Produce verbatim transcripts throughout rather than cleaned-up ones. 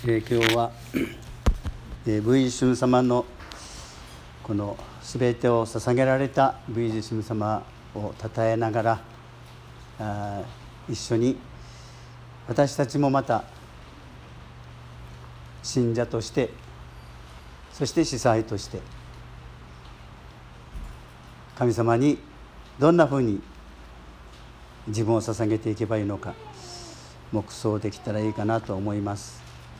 えー、今日は、えー、V 自身様のこのすべてを捧げられた V 自身様をたたえながらあ一緒に私たちもまた信者としてそして司祭として神様にどんなふうに自分を捧げていけばいいのか黙想できたらいいかなと思います。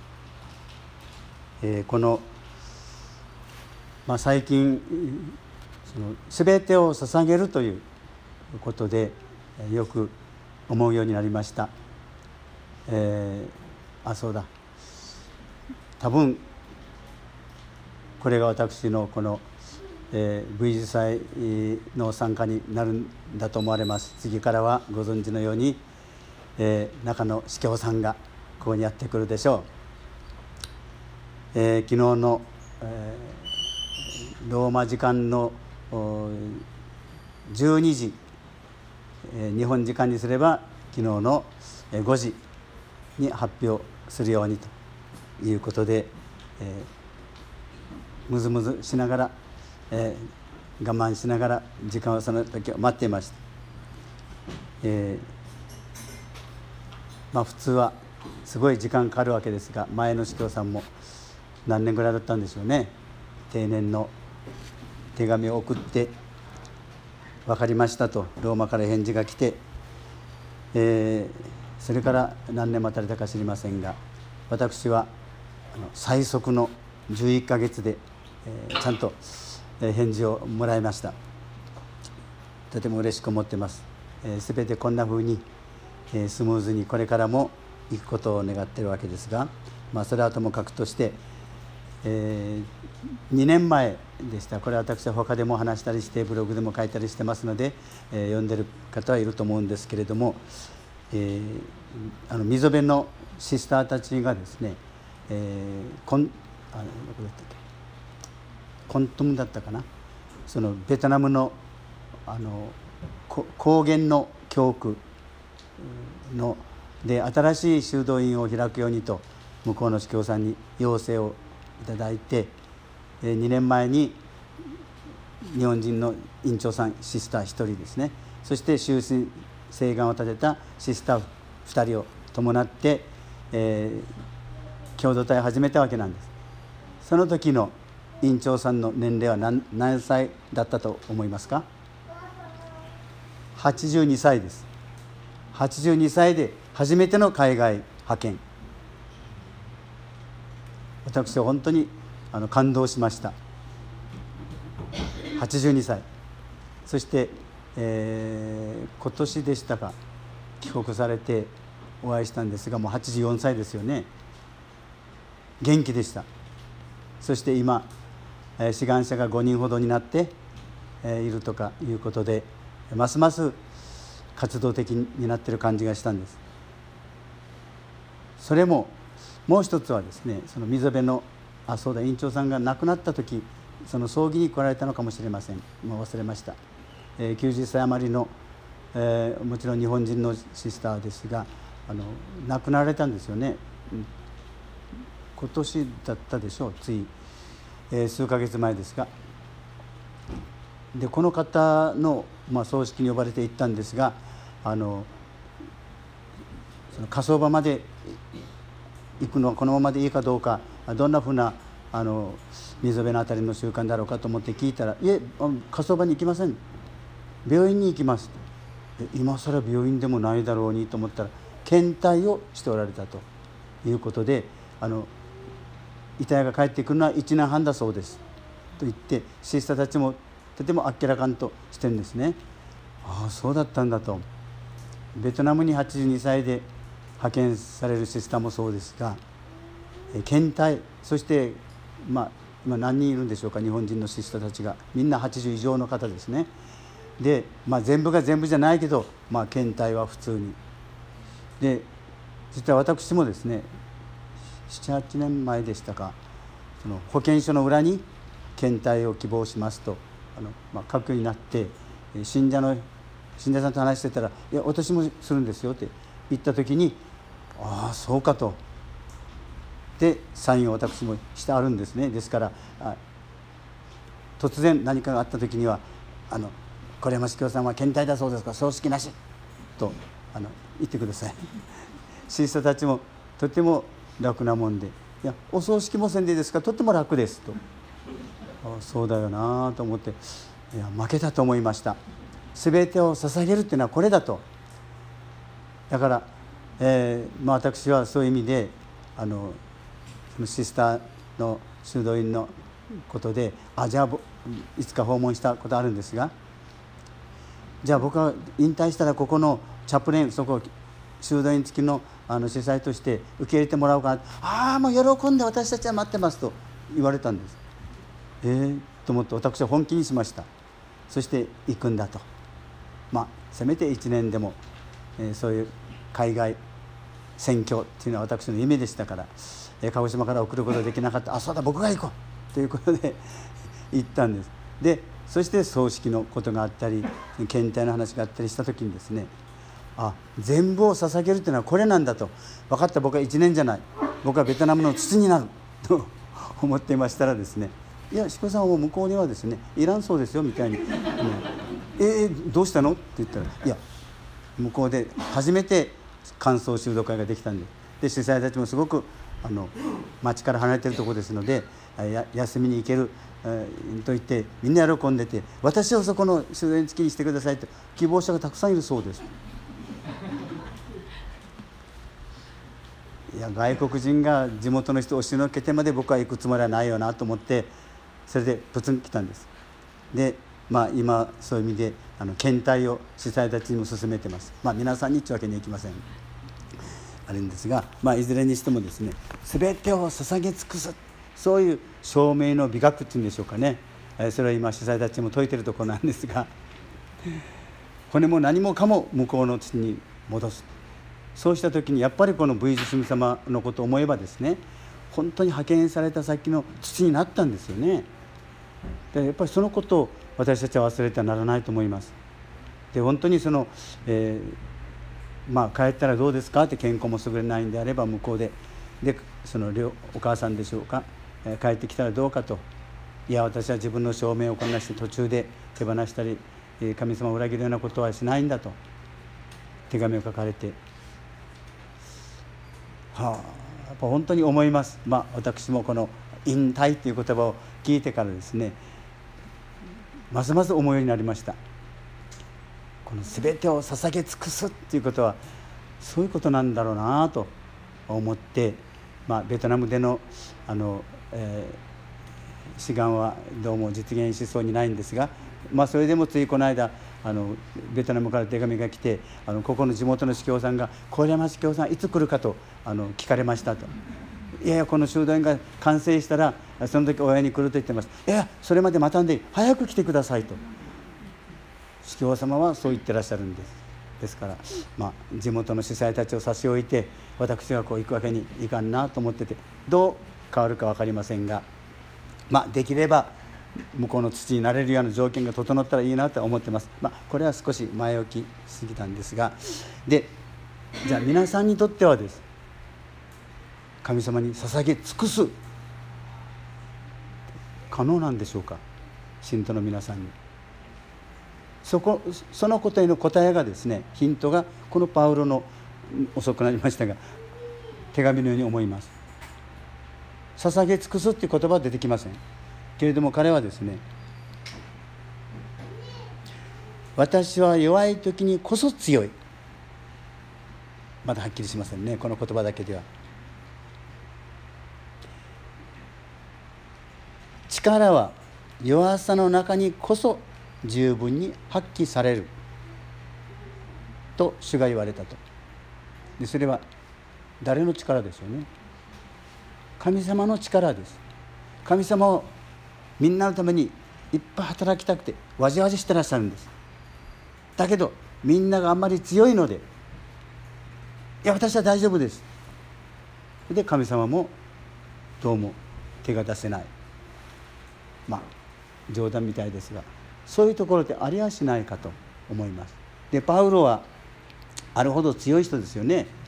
えー、この、まあ、最近その全てを捧げるということでよく思うようになりました。えー、あそうだ多分これが私のこの、えー、V 字祭の参加になるんだと思われます。次からはご存知のように、えー、中野司教さんがここにやってくるでしょう。えー、昨日の、えー、ローマ時間のじゅうにじ、えー、日本時間にすれば昨日のごじに発表するようにということで、えー、むずむずしながら、えー、我慢しながら時間をその時を待っていました。えー、まあ普通はすごい時間かかるわけですが、前の司教さんも何年ぐらいだったんでしょうね。定年の手紙を送って分かりましたとローマから返事が来て、えー、それから何年待たれたか知りませんが、私はあの最速のじゅういっかげつで、えー、ちゃんと返事をもらいました。とても嬉しく思ってます。えー、すべてこんなふうに、えー、スムーズにこれからも行くことを願っているわけですが、まあ、それはともかくとしてえー、にねんまえでした。これは私は他でも話したりしてブログでも書いたりしてますので、えー、読んでる方はいると思うんですけれども、えー、あの溝辺のシスターたちがですね、えー、コンあのどこだったっけコントムだったかな、そのベトナムのあの高原の教区ので新しい修道院を開くようにと向こうの司教さんに要請をいただいて、にねんまえに日本人の院長さんシスターひとりですね、そして終身誓願を立てたシスターふたりを伴って、えー、共同体を始めたわけなんです。その時の院長さんの年齢は 何, 何歳だったと思いますか？はちじゅうにさいです。はちじゅうにさいで初めての海外派遣。私は本当にあの感動しました。はちじゅうにさい、そして、えー、今年でしたか帰国されてお会いしたんですが、もうはちじゅうよんさいですよね。元気でした。そして今、えー、志願者がごにんほどになって、えー、いるとかいうことで、ますます活動的になっている感じがしたんです。それももう一つはですね、その溝辺のあそうだ院長さんが亡くなった時、その葬儀に来られたのかもしれません。もう忘れました。えー、きゅうじゅっさい余りの、えー、もちろん日本人のシスターですが、あの亡くなられたんですよね。今年だったでしょう。つい、えー、数ヶ月前ですが、でこの方の、まあ、葬式に呼ばれて行ったんですが、あのその火葬場まで行くのはこのままでいいかどうか、どんなふうなあの溝辺のあたりの習慣だろうかと思って聞いたら、いえ火葬場に行きません、病院に行きます。今更病院でもないだろうにと思ったら検体をしておられたということで、あの遺体が帰ってくるのはいちねんはんだそうですと言って、シスターたちもとてもあっけらかんとしてるんですね。ああそうだったんだと。ベトナムにはちじゅうにさいで派遣されるシスターもそうですが、検体、そして、まあ、今何人いるんでしょうか、日本人のシスターたちがみんなはちじゅう以上の方ですね。で、まあ、全部が全部じゃないけど、まあ、検体は普通に。で実は私もですねななはちねんまえでしたか、その保険証の裏に検体を希望しますとあの、まあ、書くようになって、信者の信者さんと話してたら、いや私もするんですよって言った時に、ああそうかと。 でサインを私もしてあるんですね。ですから突然何かがあった時には「あの是山司教さんは検体だそうですから葬式なし」とあの言ってください。シスターたちもとても楽なもんで「いやお葬式もせんでいいですからとっても楽です」と。そうだよなと思って、いや負けたと思いました。全てを捧げるっていうのはこれだと。だから、えーまあ、私はそういう意味であのそのシスターの修道院のことであじゃあいつか訪問したことあるんですが、じゃあ僕は引退したらここのチャプレンそこ修道院付きのあの司祭として受け入れてもらおうかな。ああもう喜んで私たちは待ってますと言われたんです。えー、と思って私は本気にしました。そして行くんだと。まあせめていちねんでも、えー、そういう海外宣教っていうのは私の夢でしたから、えー、鹿児島から送ることができなかった。あそうだ僕が行こうということで行ったんです。でそして葬式のことがあったり検体の話があったりした時にですね、あ全部を捧げるというのはこれなんだと分かった。僕はいちねんじゃない、僕はベトナムの土になると思っていましたらですね、いや司教さんは向こうにはですねいらんそうですよみたいに、うん、えー、どうしたのって言ったら、いや向こうで初めて完走修道会ができたんで、で司祭たちもすごくあの町から離れているところですのでや休みに行ける、えー、と言ってみんな喜んでて、私をそこの修道院付きにしてくださいと希望者がたくさんいるそうです。いや外国人が地元の人を押しのけてまで僕は行くつもりはないよなと思って、それでプツン来たんです。でまあ今そういう意味であの検体を司祭たちにも勧めてます。まあ皆さんにってわけにはいきませんあるんですが、まあいずれにしてもですね全てを捧げ尽くす、そういう証明の美学っていうんでしょうかね、それは今司祭たちも説いてるところなんですが、骨も何もかも向こうの土に戻す。そうした時にやっぱりこの V 字神様のことを思えばですね、本当に派遣された先の土になったんですよね。でやっぱりそのことを私たちは忘れてはならないと思います。で本当にその、えー、まあ帰ったらどうですかって健康も優れないんであれば向こうででそのお母さんでしょうか、えー、帰ってきたらどうかと、いや私は自分の証明をこなして途中で手放したり神様を裏切るようなことはしないんだと手紙を書かれて、はあ、やっぱ本当に思います。まあ私もこの引退という言葉を聞いてからですね、ますます思うようになりました。この全てを捧げ尽くすっていうことはそういうことなんだろうなと思って、まあ、ベトナムでのあの、えー、志願はどうも実現しそうにないんですが、まあ、それでもついこの間あのベトナムから手紙が来て、あのここの地元の司教さんが「郡山司教さんいつ来るか?」とあの聞かれましたと。いやいやこの修道院が完成したらその時お会いに来ると言ってます。いやそれまで待たんで早く来てくださいと司教様はそう言ってらっしゃるんです。ですから、まあ、地元の司祭たちを差し置いて私がこう行くわけにいかんなと思ってて、どう変わるか分かりませんが、まあ、できれば向こうの土になれるような条件が整ったらいいなと思ってます。まあ、これは少し前置きすぎたんですが、でじゃあ皆さんにとってはです神様に捧げ尽くす可能なんでしょうか。信徒の皆さんにそこそのことへの答えがですね、ヒントがこのパウロの遅くなりましたが手紙のように思います。捧げ尽くすっていう言葉は出てきませんけれども、彼はですね、私は弱い時にこそ強い、まだはっきりしませんね、この言葉だけでは。力は弱さの中にこそ十分に発揮されると主が言われたと。でそれは誰の力でしょうね。神様の力です。神様をみんなのためにいっぱい働きたくてわじわじしてらっしゃるんです。だけどみんながあんまり強いので、いや私は大丈夫です。で神様もどうも手が出せない、まあ冗談みたいですが、そういうところでありはしないかと思います。でパウロはあるほど強い人ですよね。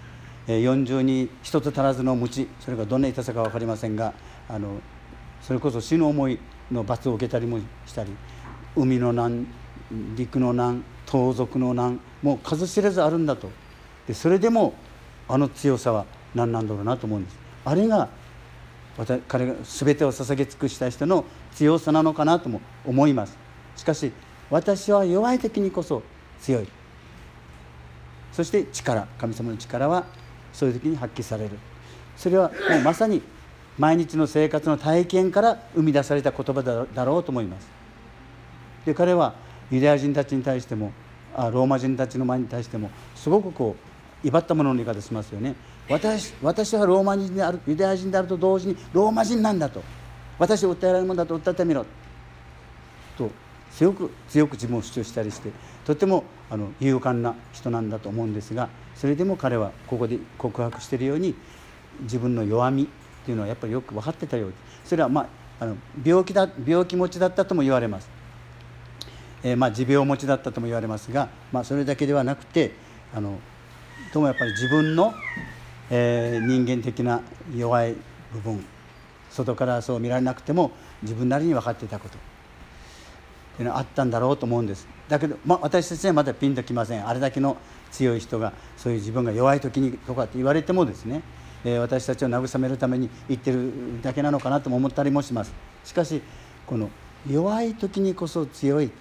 よんじゅうに一つ足らずの鞭、それがどんな痛さか分かりませんが、あのそれこそ死の思いの罰を受けたりもしたり、海の難、陸の難、盗賊の難、もう数知れずあるんだと。でそれでもあの強さは何なんだろうなと思うんです。あれが私彼が全てを捧げ尽くした人の強さなのかなとも思います。しかし私は弱い時にこそ強い、そして力、神様の力はそういう時に発揮される。それはもうまさに毎日の生活の体験から生み出された言葉だろうと思います。で彼はユダヤ人たちに対してもローマ人たちの前に対してもすごくこう威張ったものの言い方しますよね。 私, 私はローマ人である、ユダヤ人であると同時にローマ人なんだと、私を訴えられるものだと訴えてみろと強く強く自分を主張したりして、とてもあの勇敢な人なんだと思うんですが、それでも彼はここで告白しているように自分の弱みというのはやっぱりよく分かってたようです。それは、まあ、あの 病気だ病気持ちだったとも言われます。えーまあ、持病持ちだったとも言われますが、まあ、それだけではなくて、あのともやっぱり自分の、えー、人間的な弱い部分、外からそう見られなくても自分なりに分かっていたことというのはあったんだろうと思うんです。だけど、まあ、私たちはまだピンときません。あれだけの強い人がそういう自分が弱い時にとかって言われてもですね、えー、私たちを慰めるために言ってるだけなのかなとも思ったりもします。しかしこの弱い時にこそ強い、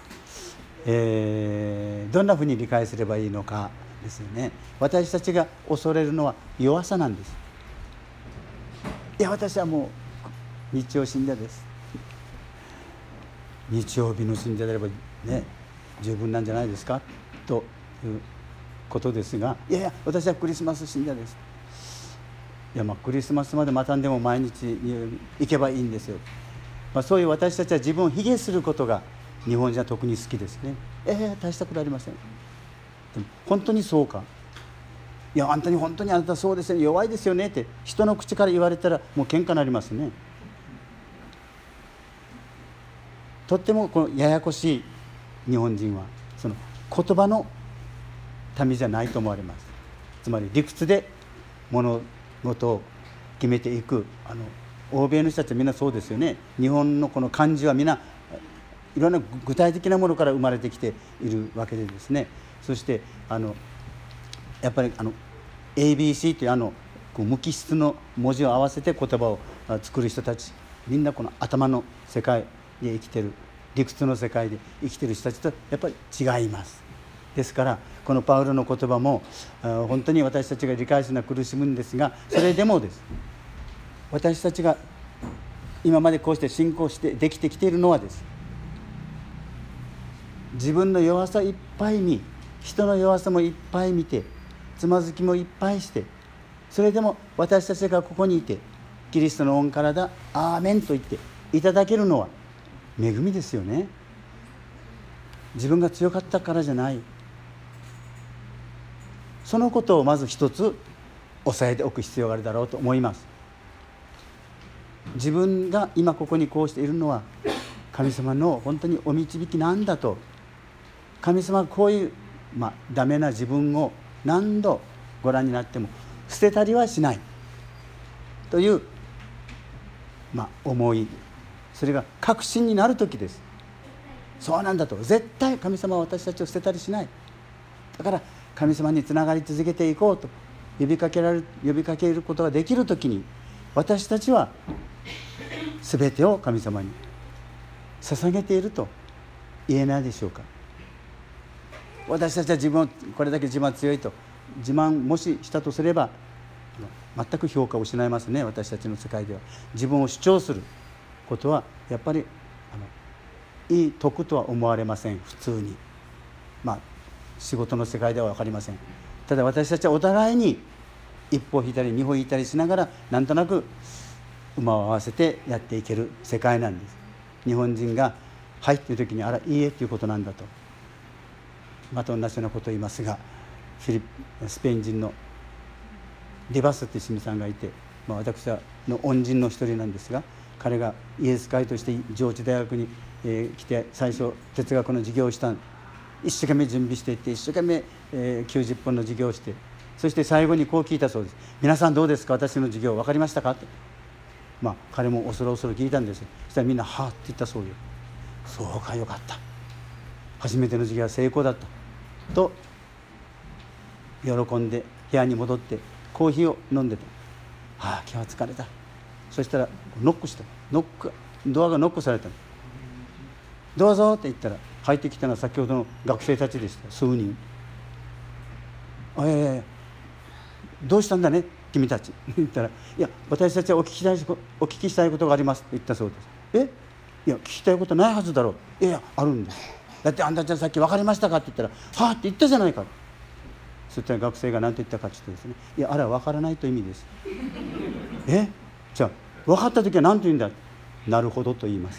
えー、どんなふうに理解すればいいのかですよね。私たちが恐れるのは弱さなんです。いや私はもう日曜信者です、日曜日の信者であればね十分なんじゃないですかということですが、いやいや私はクリスマス信者です。いやまあクリスマスまで待たんでも毎日行けばいいんですよ。まあ、そういう私たちは自分を卑下することが日本人は特に好きですね。えー、大したことありません。でも本当にそうか、いやあんたに本当にあなたそうですね、弱いですよねって人の口から言われたらもう喧嘩になりますね。とってもこのややこしい日本人はその言葉の民じゃないと思われます。つまり理屈で物事を決めていく、あの欧米の人たちはみんなそうですよね。日本のこの漢字はみんないろんな具体的なものから生まれてきているわけでですね、そしてあのやっぱりあの エービーシー というあのこう無機質の文字を合わせて言葉を作る人たち、みんなこの頭の世界で生きてる、理屈の世界で生きてる人たちとやっぱり違います。ですからこのパウロの言葉も本当に私たちが理解するのは苦しむんですが、それでもです、私たちが今までこうして信仰してできてきているのはです、自分の弱さいっぱい見、人の弱さもいっぱい見て、つまずきもいっぱいして、それでも私たちがここにいてキリストの御体アーメンと言っていただけるのは恵みですよね。自分が強かったからじゃない。そのことをまず一つ押さえておく必要があるだろうと思います。自分が今ここにこうしているのは神様の本当にお導きなんだと、神様はこういう、まあ、ダメな自分を何度ご覧になっても捨てたりはしないという、まあ、思い、それが確信になる時です。そうなんだと、絶対神様は私たちを捨てたりしない、だから神様につながり続けていこうと呼びかけられる呼びかけることができるときに、私たちは全てを神様に捧げていると言えないでしょうか。私たちは自分をこれだけ自慢強いと自慢もししたとすれば全く評価を失いますね。私たちの世界では自分を主張することはやっぱりあのいい徳とは思われません。普通にまあ仕事の世界では分かりません。ただ私たちはお互いに一歩引いたり二歩引いたりしながらなんとなく馬を合わせてやっていける世界なんです。日本人がはいという時にあらいいえということなんだと、また同じようなことを言いますが、フィリスペイン人のリバスという神さんがいて、まあ、私はの恩人の一人なんですが、彼がイエス会として上智大学に、えー、来て最初哲学の授業をした、一生懸命準備していって一生懸命、えー、きゅうじゅっぷんの授業をしてそして最後にこう聞いたそうです。皆さんどうですか、私の授業分かりましたかって。まあ彼も恐る恐る聞いたんですよ。そしたらみんなはあって言ったそうよ。そうか、よかった、初めての授業は成功だったと喜んで部屋に戻ってコーヒーを飲んでた。ああ、今日は疲れた。そしたらノックした。ノックドアがノックされたの。どうぞって言ったら入ってきたのは先ほどの学生たちでした。数人。あ、いやいやいや、どうしたんだね君たち言ったら、いや私たちはお聞きしたいお聞きしたいことがありますって言ったそうです。え、いや聞きたいことないはずだろう。いやいやあるんです。だってあんたちゃんさっき分かりましたかって言ったら、はあって言ったじゃないか。そしたら学生が何て言ったかって言ってですね、いやあれは分からないという意味です。え、じゃあ分かった時は何と言うんだ。なるほどと言います。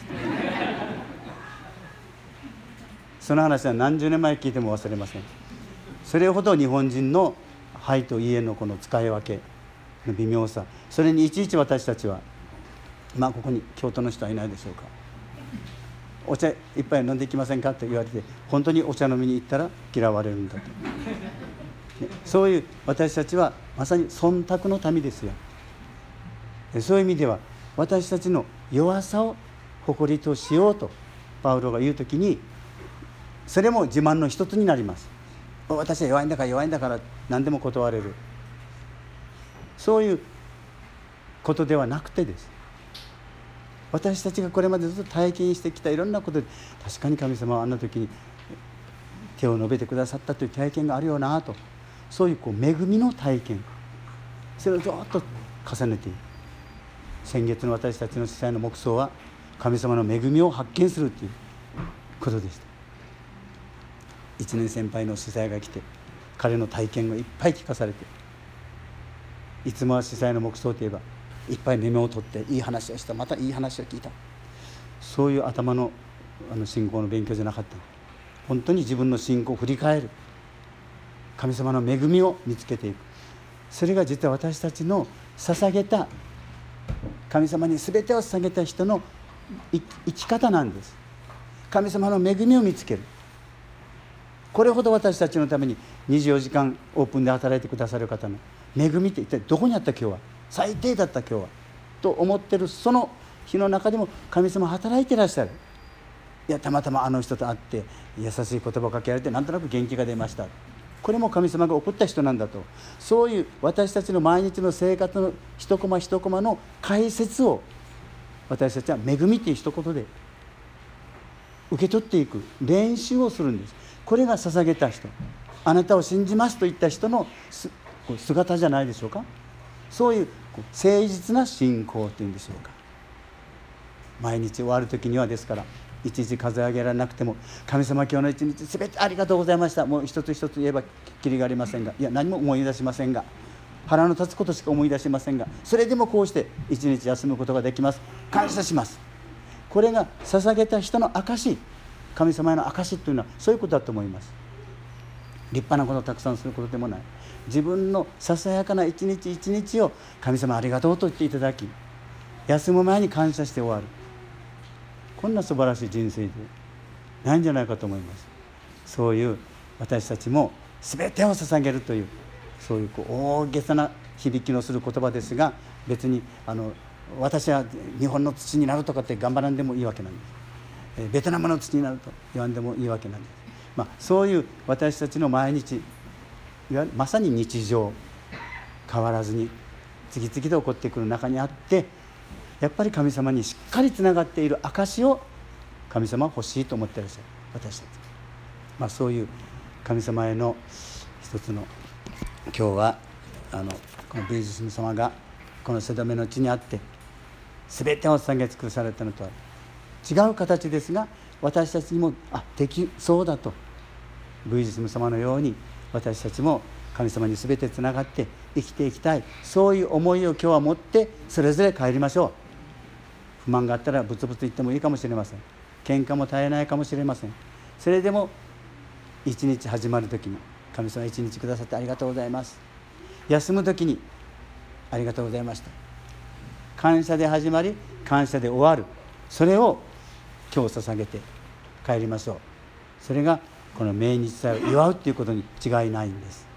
その話は何十年前聞いても忘れません。それほど日本人のはいといえのこの使い分けの微妙さ、それにいちいち私たちは、まあここに京都の人はいないでしょうか、お茶一杯飲んでいきませんかって言われて、本当にお茶飲みに行ったら嫌われるんだと、ね、そういう私たちはまさに忖度の民ですよ。そういう意味では私たちの弱さを誇りとしようとパウロが言うときに、それも自慢の一つになります。私は弱いんだから弱いんだから何でも断れる、そういうことではなくてです。私たちがこれまでずっと体験してきたいろんなことで、確かに神様はあんな時に手を伸べてくださったという体験があるよなと、そういうこう恵みの体験、それをずっと重ねている。先月の私たちの司祭の黙想は神様の恵みを発見するということでした。いちねん先輩の司祭が来て、彼の体験をいっぱい聞かされて、いつもは司祭の黙想といえばいっぱいメモを取っていい話をした、またいい話を聞いた、そういう頭のあの信仰の勉強じゃなかった。本当に自分の信仰を振り返る、神様の恵みを見つけていく、それが実は私たちの捧げた、神様に全てを捧げた人の生き方なんです。神様の恵みを見つける。これほど私たちのためににじゅうよじかんオープンで働いてくださる方の恵みって一体どこにあった今日は、最低だった今日はと思ってるその日の中でも神様働いていらっしゃる。いやたまたまあの人と会って優しい言葉をかけられてなんとなく元気が出ました、これも神様が送った人なんだと、そういう私たちの毎日の生活の一コマ一コマの解説を私たちは恵みという一言で受け取っていく練習をするんです。これが捧げた人、あなたを信じますと言った人の姿じゃないでしょうか。そういう誠実な信仰というんでしょうか。毎日終わる時にはですから一日数え上げられなくても、神様今日の一日すべてありがとうございました、もう一つ一つ言えばきりがありませんが、いや何も思い出しませんが、腹の立つことしか思い出しませんが、それでもこうして一日休むことができます、感謝します。これが捧げた人の証、神様への証というのはそういうことだと思います。立派なことをたくさんすることでもない、自分のささやかな一日一日を神様ありがとうと言っていただき、休む前に感謝して終わる、こんな素晴らしい人生でないんじゃないかと思います。そういう私たちも全てを捧げるという、そういうこう大げさな響きのする言葉ですが、別にあの私は日本の土になるとかって頑張らんでもいいわけなんです。ベトナムの土になると言わんでもいいわけなんです。まあ、そういう私たちの毎日、いわゆるまさに日常、変わらずに次々と起こってくる中にあって、やっぱり神様にしっかりつながっている証を神様は欲しいと思っていらっしゃる私たち、まあ、そういう神様への一つの、今日はあのこのベイジスム様がこのセドメの地にあって全てを捧げ尽くされたのとは違う形ですが、私たちにもあできそうだと、ブイジスム様のように私たちも神様に全てつながって生きていきたい、そういう思いを今日は持ってそれぞれ帰りましょう。不満があったらブツブツ言ってもいいかもしれません。喧嘩も絶えないかもしれません。それでも一日始まる時に神様一日くださってありがとうございます、休む時にありがとうございました、感謝で始まり感謝で終わる、それを今日捧げて帰りましょう。それがこの命日祭を祝うということに違いないんです。